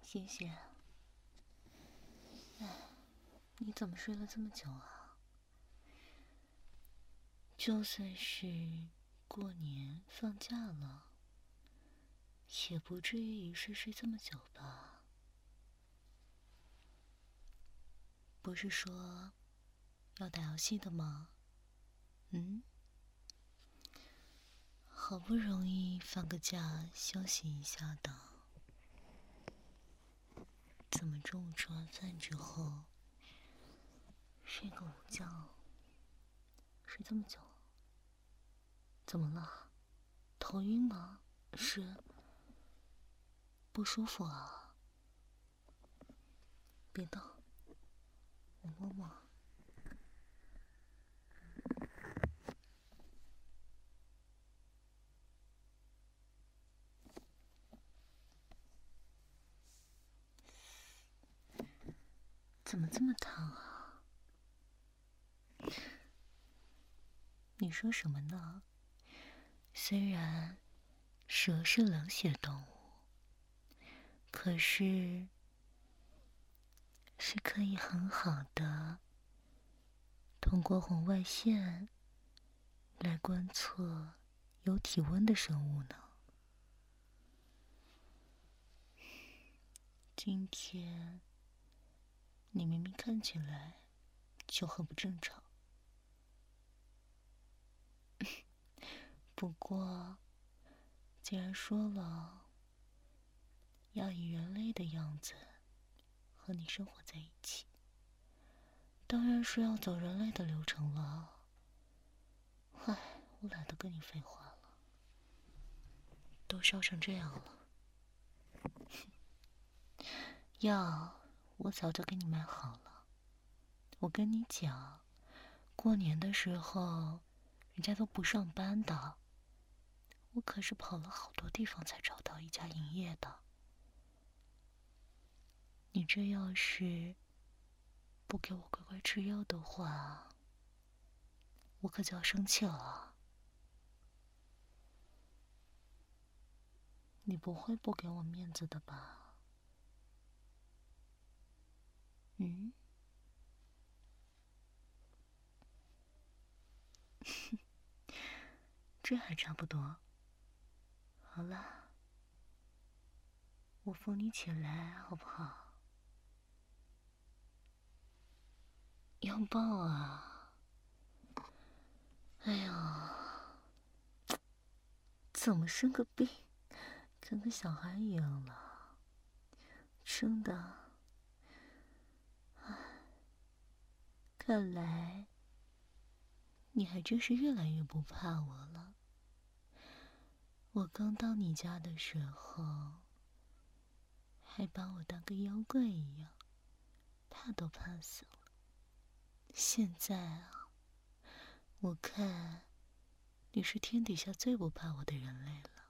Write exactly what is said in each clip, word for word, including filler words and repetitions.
谢谢。哎，你怎么睡了这么久啊？就算是过年放假了，也不至于一睡睡这么久吧？不是说要打游戏的吗？嗯？好不容易放个假休息一下的，怎么中午吃完饭之后睡个午觉，睡这么久？怎么了？头晕吗？是不舒服啊？别动，我摸摸。怎么这么烫啊？你说什么呢？虽然蛇是冷血动物，可是是可以很好的通过红外线来观测有体温的生物呢。今天你明明看起来就很不正常。不过既然说了要以人类的样子和你生活在一起，当然是要走人类的流程了。唉，我懒得跟你废话了，都烧成这样了。药我早就给你买好了。我跟你讲，过年的时候人家都不上班的，我可是跑了好多地方才找到一家营业的。你这要是不给我乖乖吃药的话，我可就要生气了。你不会不给我面子的吧？嗯？这还差不多。好了，我扶你起来好不好？要抱啊！哎呀，怎么生个病，跟个小孩一样了？生的，唉，看来你还真是越来越不怕我了。我刚到你家的时候，还把我当个妖怪一样，怕都怕死了。现在啊，我看你是天底下最不怕我的人类了。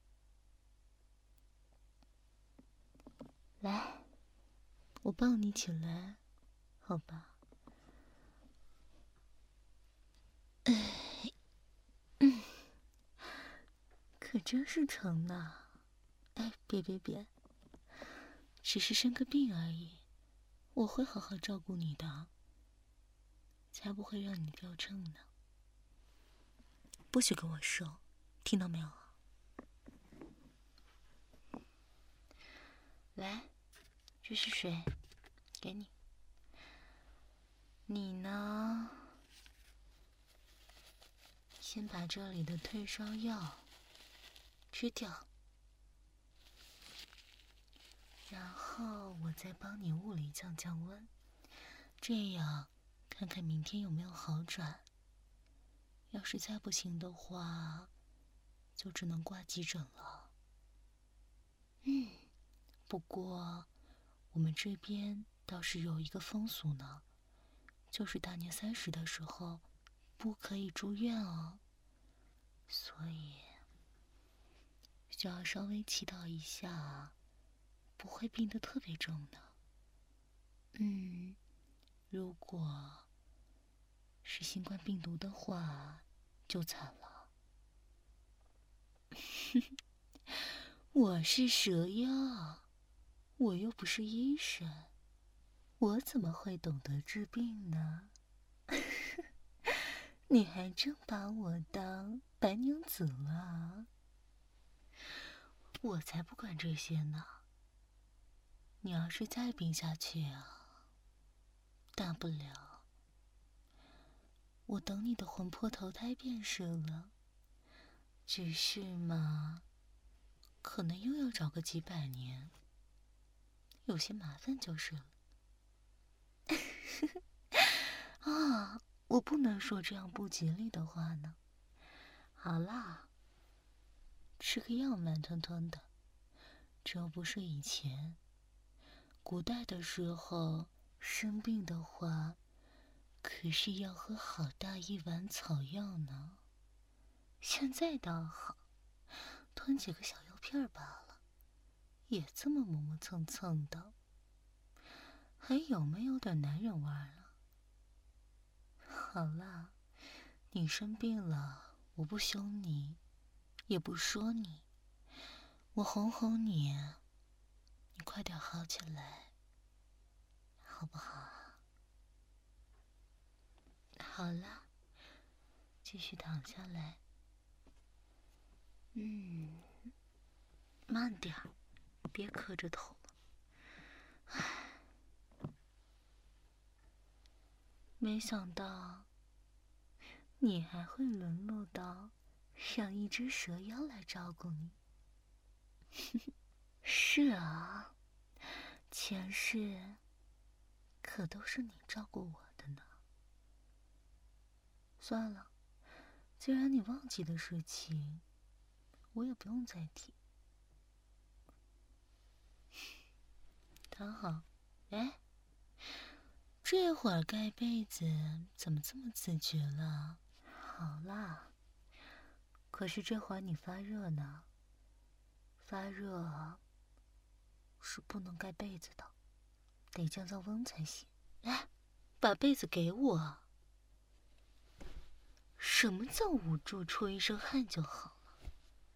来，我抱你起来，好吧？嗯，可真是成呢。哎，别别别，只是生个病而已，我会好好照顾你的，才不会让你掉秤呢。不许跟我说，听到没有？来，这是水，给你。你呢，先把这里的退烧药吃掉，然后我再帮你物理降降温，这样看看明天有没有好转。要是再不行的话，就只能挂急诊了。嗯，不过我们这边倒是有一个风俗呢，就是大年三十的时候不可以住院哦，所以就要稍微祈祷一下，不会病得特别重呢。嗯，如果是新冠病毒的话，就惨了。我是蛇妖， 我又不是医生，我怎么会懂得治病呢？你还真把我当白娘子了？我才不管这些呢。你要是再病下去啊，大不了我等你的魂魄投胎便是了。只是嘛，可能又要找个几百年，有些麻烦就是了。啊，我不能说这样不吉利的话呢。好啦，吃个药慢吞吞的。这不是以前，古代的时候生病的话，可是要喝好大一碗草药呢。现在倒好，吞几个小药片罢了，也这么磨磨蹭蹭的，还有没有点男人味了？好啦，你生病了，我不凶你，也不说你，我哄哄你，你快点好起来，好不好？好啦，继续躺下来。嗯，慢点儿，别磕着头了。唉，没想到你还会沦落到让一只蛇妖来照顾你。是啊，前世可都是你照顾我的呢。算了，既然你忘记的事情，我也不用再提。躺好。哎，这会儿盖被子怎么这么自觉了？好啦，可是这会儿你发热呢，发热是不能盖被子的，得降降温才行。来，把被子给我。什么叫捂住，出一身汗就好了？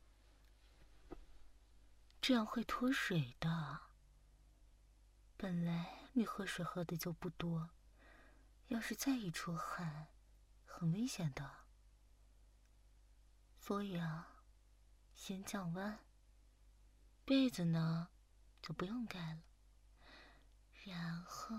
这样会脱水的。本来你喝水喝的就不多，要是再一出汗，很危险的。所以啊，先降温，被子呢就不用盖了。然后，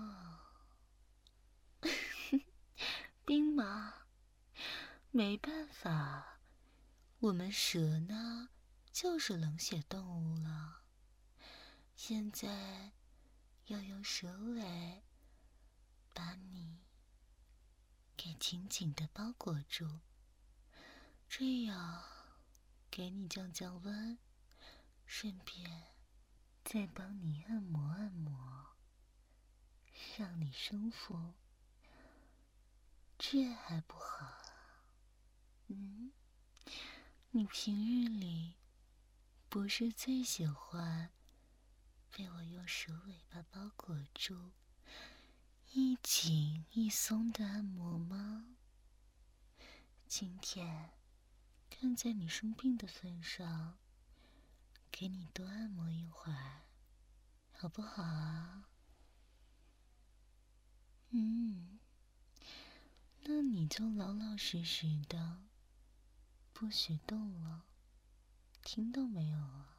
冰吗？没办法，我们蛇呢就是冷血动物了。现在要用蛇尾把你给紧紧地包裹住，这样给你降降温，顺便再帮你按摩按摩，让你舒服，这还不好啊？嗯，你平日里不是最喜欢被我用蛇尾巴包裹住，一紧一松的按摩吗？今天看在你生病的份上，给你多按摩一会儿，好不好啊？嗯，那你就老老实实的，不许动了，听到没有啊？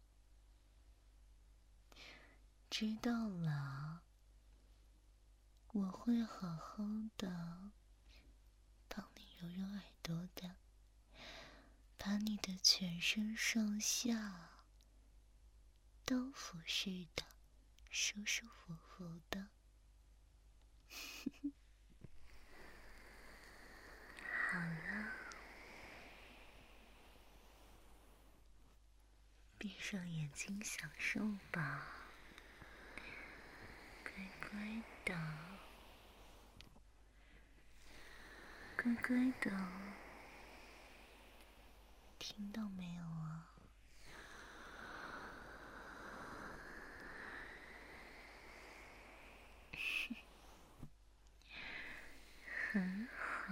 知道了，我会好好的帮你揉揉耳朵的，把你的全身上下都服侍的舒舒服服的。好了，闭上眼睛享受吧，乖乖的，乖乖的，听到没有啊？很好。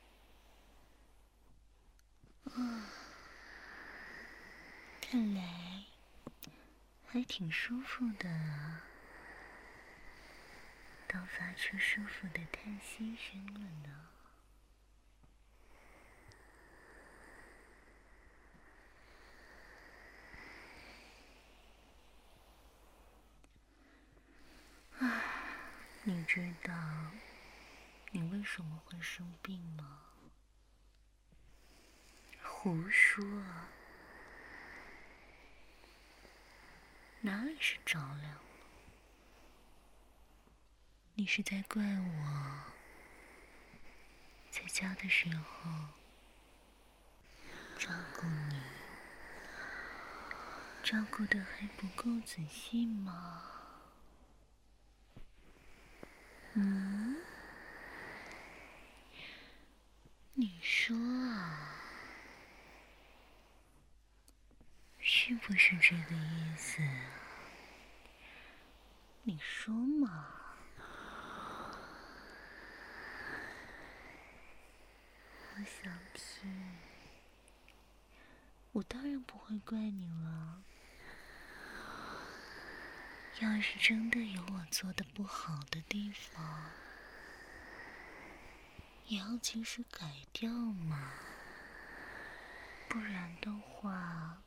啊，看来还挺舒服的啊，都发出舒服的叹息声了呢。唉，你知道你为什么会生病吗？胡说，哪里是着凉了？你是在怪我，在家的时候照顾你，照顾得还不够仔细吗？嗯？你说啊，是不是这个意思？你说嘛。我想听。我当然不会怪你了。要是真的有我做的不好的地方，也要及时改掉嘛。不然的话，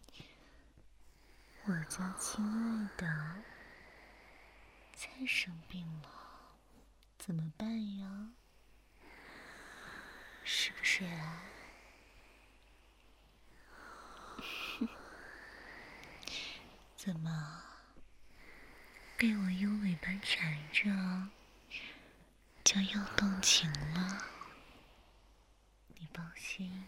我家亲爱的再生病了，怎么办呀？是不是啊？怎么，被我用尾巴缠着，就又动情了？你放心，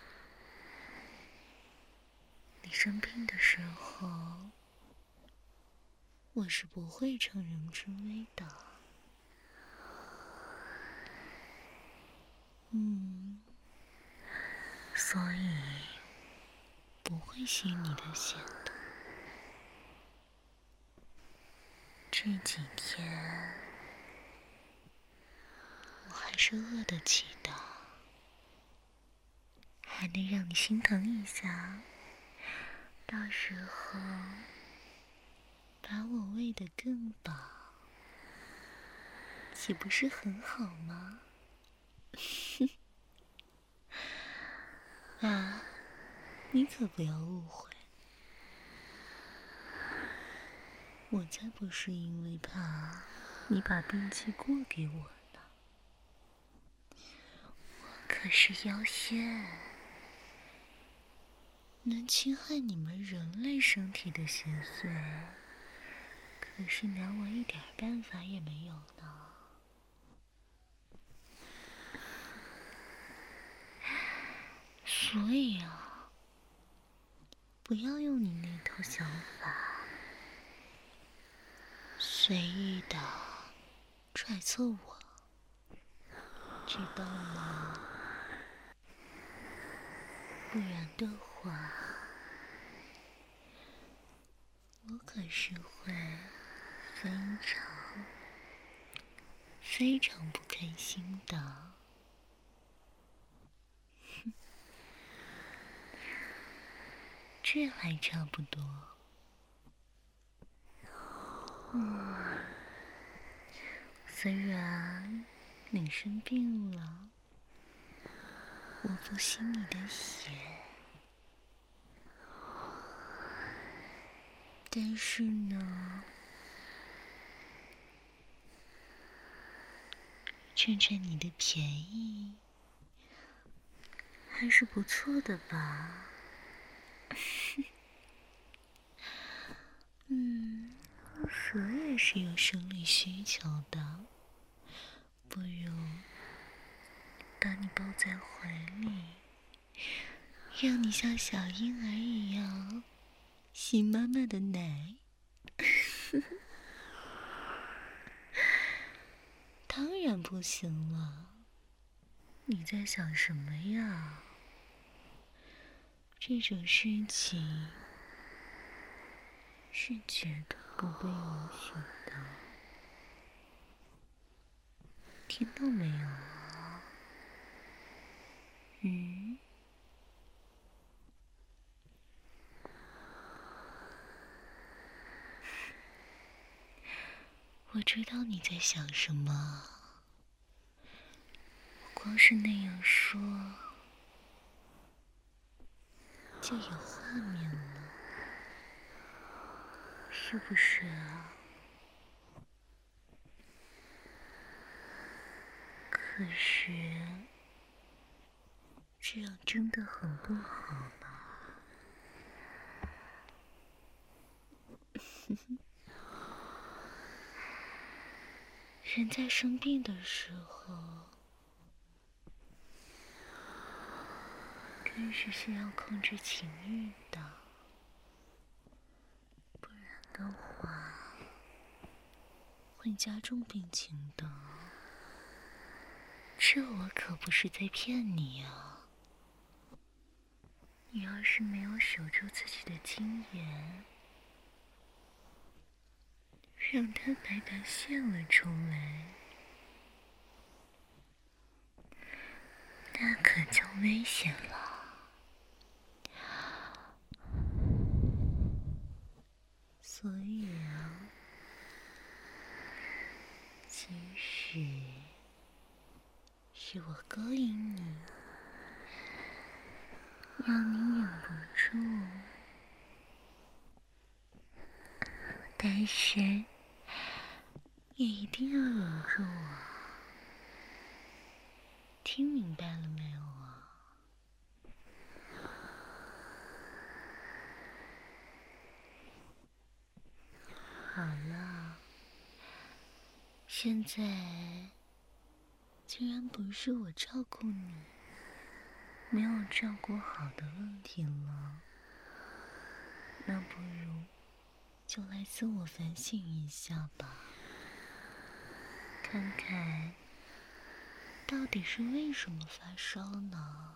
你生病的时候，我是不会乘人之危的。嗯，所以不会吸你的血的。这几天我还是饿得起的，还能让你心疼一下，到时候把我喂得更饱，岂不是很好吗？啊，你可不要误会，我才不是因为怕你把病气过给我呢，我可是妖仙，能侵害你们人类身体的邪祟，可是拿我一点办法也没有呢。所以啊，不要用你那套想法，随意的揣测我，知道吗？不然的话，我可是会非常非常不开心的。这还差不多。嗯，虽然你生病了，我不吸你的血，但是呢，占占你的便宜，还是不错的吧？嗯，蛇也是有生理需求的，不如把你抱在怀里，让你像小婴儿一样吸妈妈的奶。当然不行了，你在想什么呀？这种事情是绝对不被允许的，听到没有啊？嗯？ 我知道你在想什么，我光是那样说，就有画面了，是不是啊？可是，这样真的很不好呢。人在生病的时候，更是需要控制情欲的，不然的话，会加重病情的。这我可不是在骗你啊！你要是没有守住自己的金源，让它白白现了出来，那可就危险了。所以啊，其实是我勾引你，让你忍不住，但是也一定要忍住啊！听明白了没有啊？好了，现在既然不是我照顾你，没有照顾好的问题了，那不如就来自我反省一下吧，看看到底是为什么发烧呢？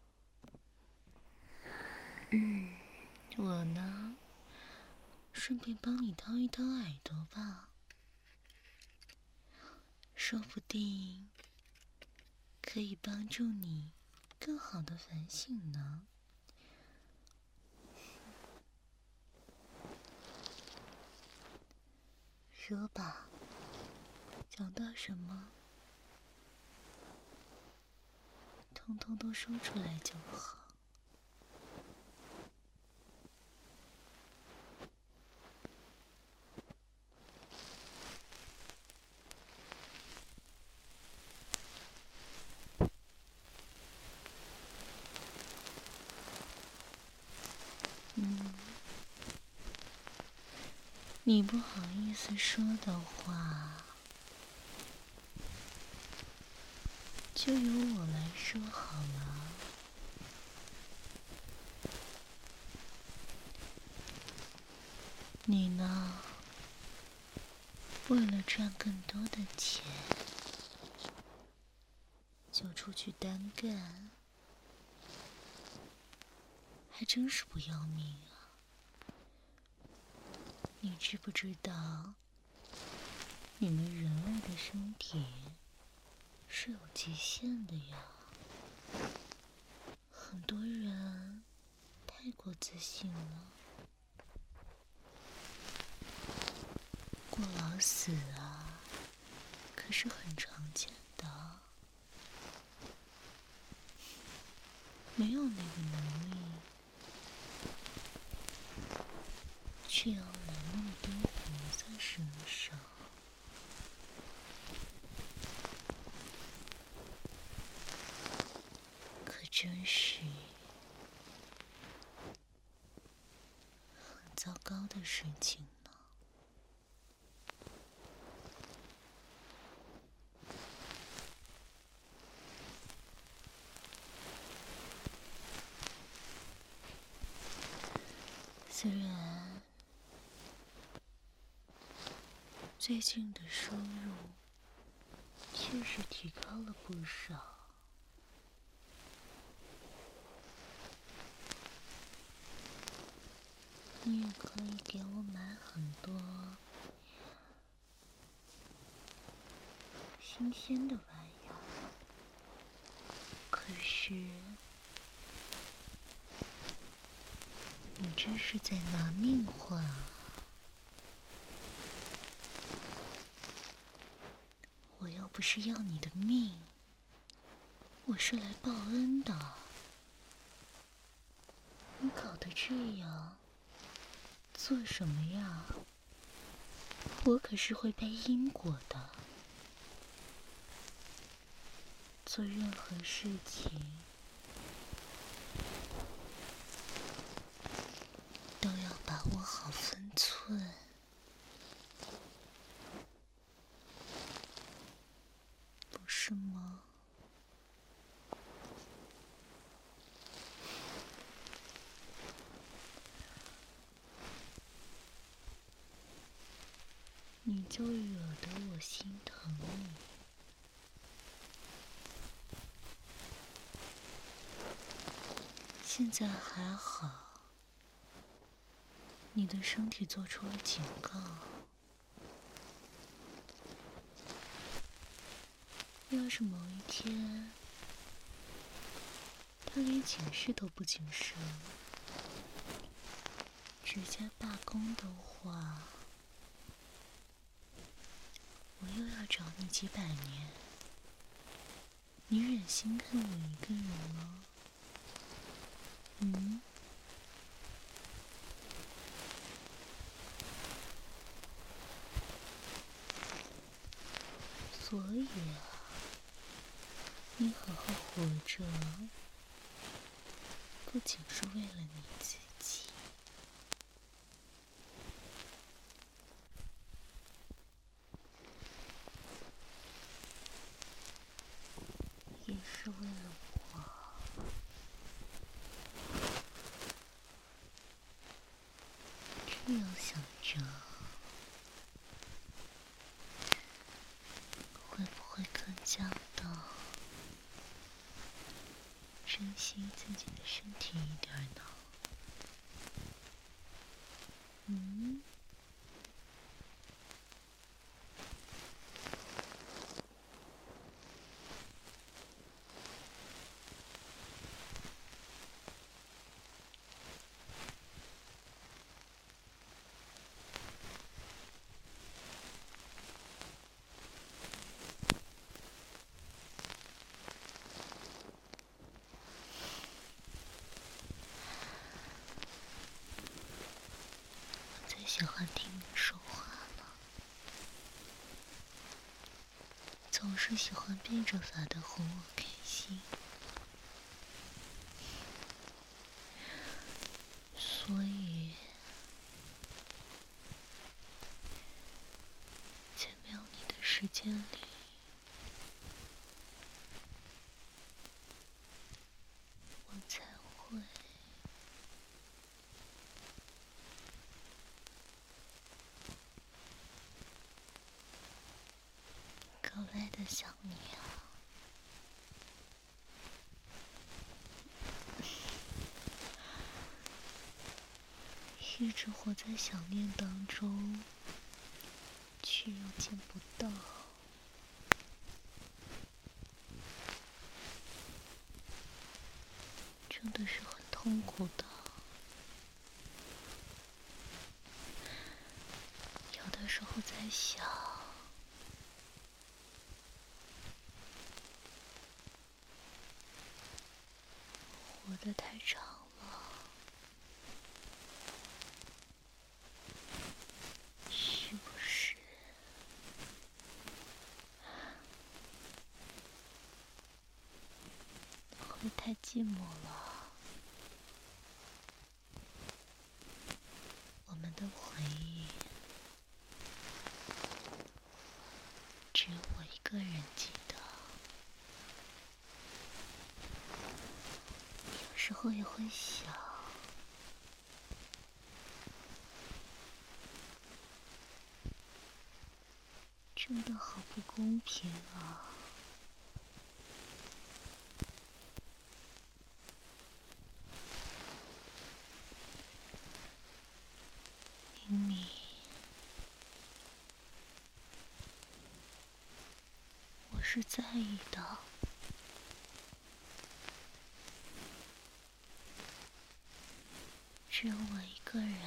嗯，我呢，顺便帮你掏一掏耳朵吧，说不定可以帮助你更好的反省呢。说吧，讲到什么，通通都说出来就好。嗯，你不好意思说的话，就由我来说好了。你呢，为了赚更多的钱，就出去单干，还真是不要命啊！你知不知道，你们人类的身体是有极限的呀？很多人太过自信了，过劳死啊，可是很常见的。没有那个能力，却要拿那么多活在身上，可真是很糟糕的事情呢。虽然最近的收入确实提高了不少，你也可以给我买很多新鲜的玩意儿，可是你这是在拿命换啊！ 不是要你的命，我是来报恩的。你搞得这样，做什么呀？我可是会背因果的。做任何事情都要把握好分寸，不是吗？你就惹得我心疼你。现在还好，你的身体做出了警告。要是某一天，他连警示都不警示了，直接罢工的话，我又要找你几百年。你忍心看我一个人吗？嗯？所以啊，你好好活着，不仅是为了你自己，也是为了我。这样想着，会不会更加的珍惜自己的身体一点呢？嗯？喜欢听你说话了，总是喜欢变着法的哄我开心，所以在没有你的时间里，我才会格外的想你啊。一直活在想念当中，却又见不到，真的是很痛苦的。有的时候在想，活得太长了，是不是会太寂寞了？我们的回忆只有我一个人记得，有时候也会想，真的好不公平啊！明明我是在意的，只有我一个人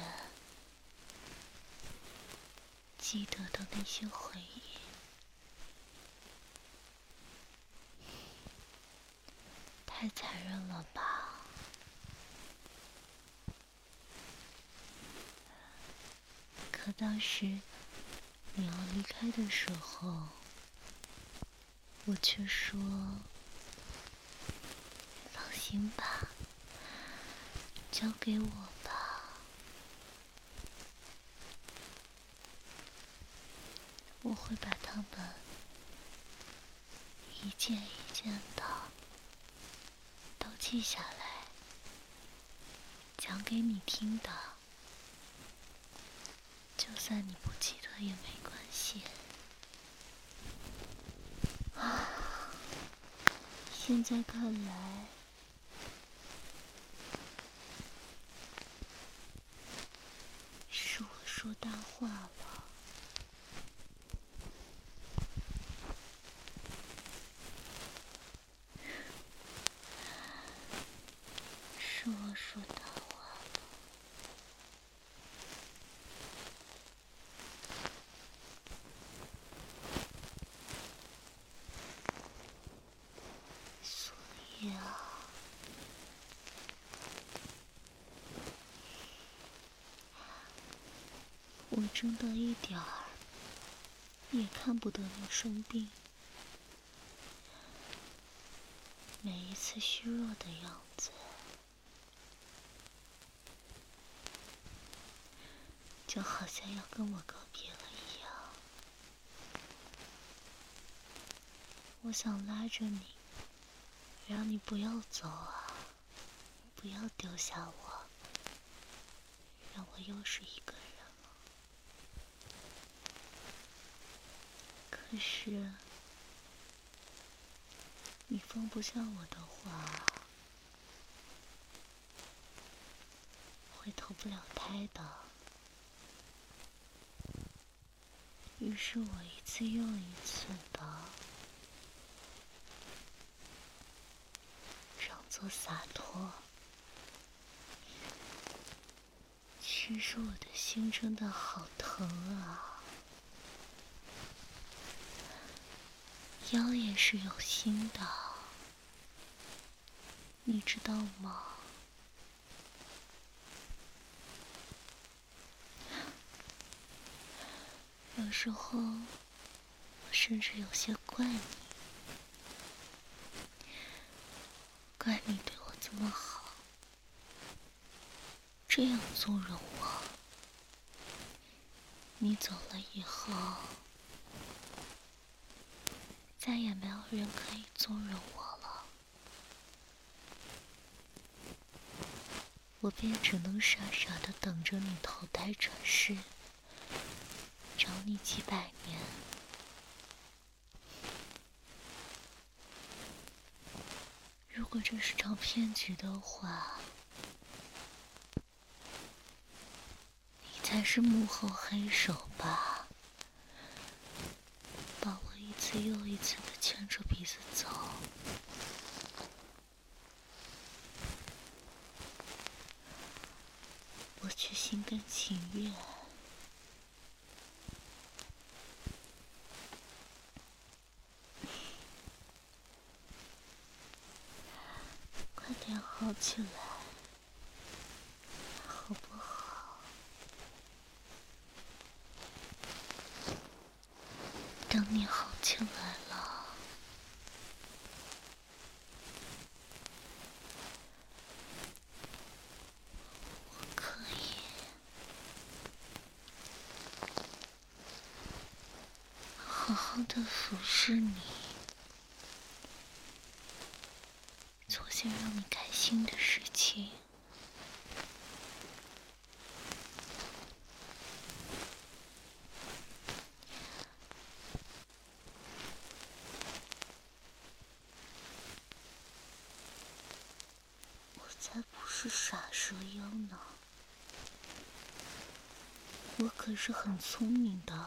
记得的那些回忆， 太残忍了吧？可当时你要离开的时候，我却说：“放心吧，交给我吧，我会把它们一件一件的都记下来，讲给你听的。就算你不记得也没关系。”啊，现在看来，是我说大话了。是我说大话了。所以啊，我真的一点儿也看不得你生病。每一次虚弱的样子，就好像要跟我告别了一样。我想拉着你，让你不要走啊，不要丢下我，让我又是一个人了。可是，你放不下我的话，会投不了胎的。于是我一次又一次的装作洒脱。其实我的心真的好疼啊，腰也是有心的，你知道吗？有时候，我甚至有些怪你，怪你对我这么好，这样纵容我。你走了以后，再也没有人可以纵容我了，我便只能傻傻的等着你投胎转世，找你几百年。如果这是场骗局的话，你才是幕后黑手吧？把我一次又一次的牵着鼻子走。我却心甘情愿。快点好起来，好不好？等你好起来了，我可以好好的服侍你，做些让你开心的事情。我才不是傻蛇妖呢，我可是很聪明的，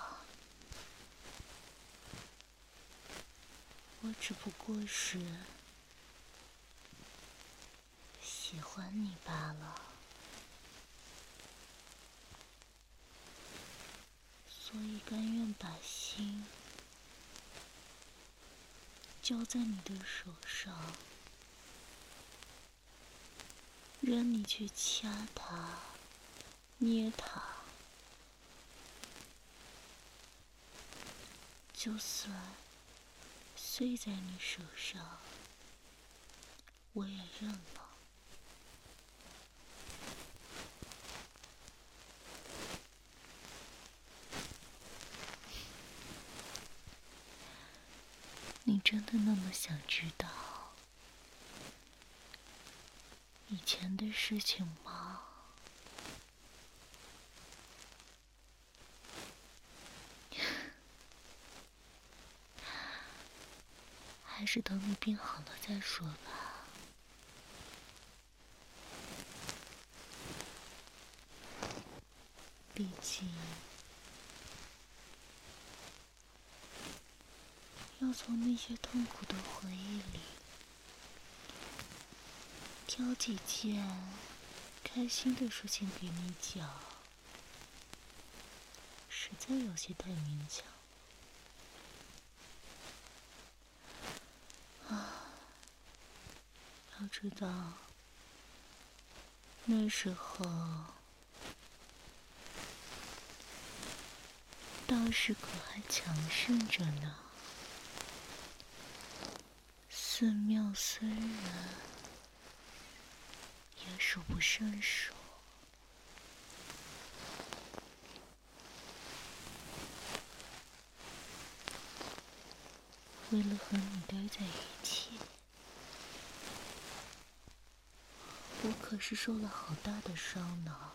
我只不过是喜欢你罢了，所以甘愿把心交在你的手上。 让你去掐它、捏它，就算碎在你手上，我也认了。你真的那么想知道以前的事情吗？还是等你病好了再说吧。毕竟，要从那些痛苦的回忆里挑几件开心的事情给你讲，实在有些太勉强啊。要知道，那时候道士可还强盛着呢，寺庙僧人也数不胜数。为了和你待在一起，我可是受了好大的伤呢。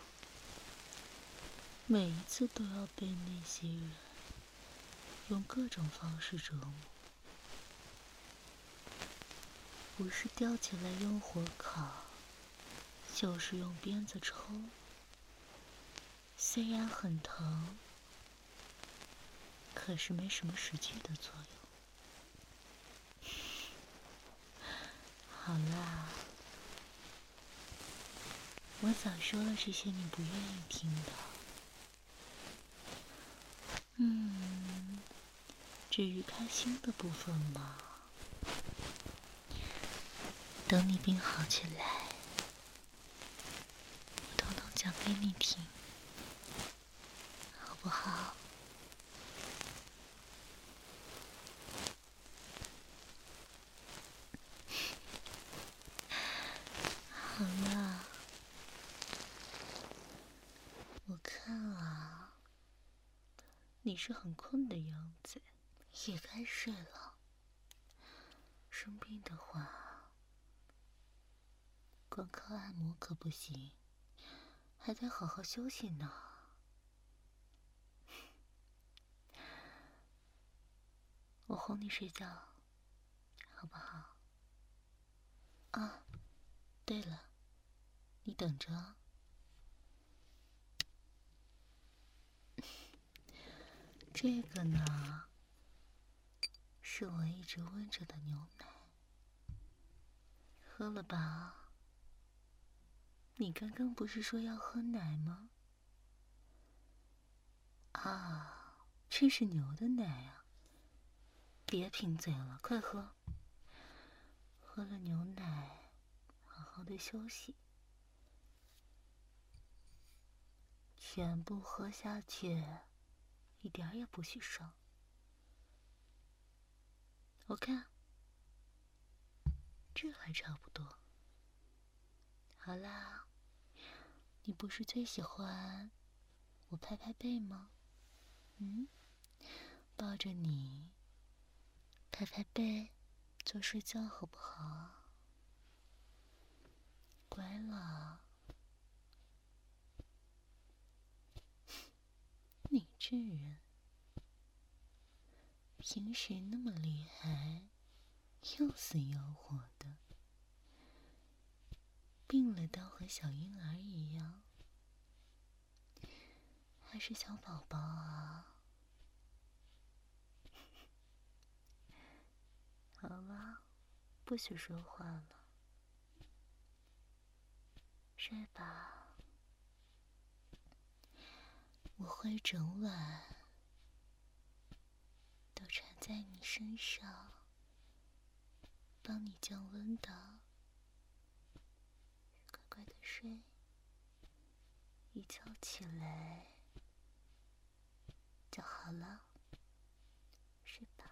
每一次都要被那些人用各种方式折磨，不是吊起来用火烤，就是用鞭子抽。虽然很疼，可是没什么实际的作用。好啦，我早说了这些你不愿意听的。嗯，至于开心的部分嘛，等你病好起来，我统统讲给你听，好不好？好了，我看啊，你是很困的样子，也该睡了。生病的话，光靠按摩可不行，还得好好休息呢。我哄你睡觉，好不好？啊，对了，你等着。这个呢，是我一直温着的牛奶，喝了吧？你刚刚不是说要喝奶吗？啊，这是牛的奶啊！别贫嘴了，快喝。喝了牛奶，好好的休息，全部喝下去，一点儿也不许少。我看，这还差不多。好啦，你不是最喜欢我拍拍背吗？嗯，抱着你拍拍背，做睡觉好不好啊？乖了。你这人平时那么厉害，要死要活的，病了当和小婴儿一样，还是小宝宝啊？好了，不许说话了，睡吧。我会整晚都缠在你身上，帮你降温的。乖乖快的睡，一觉起来就好了，睡吧。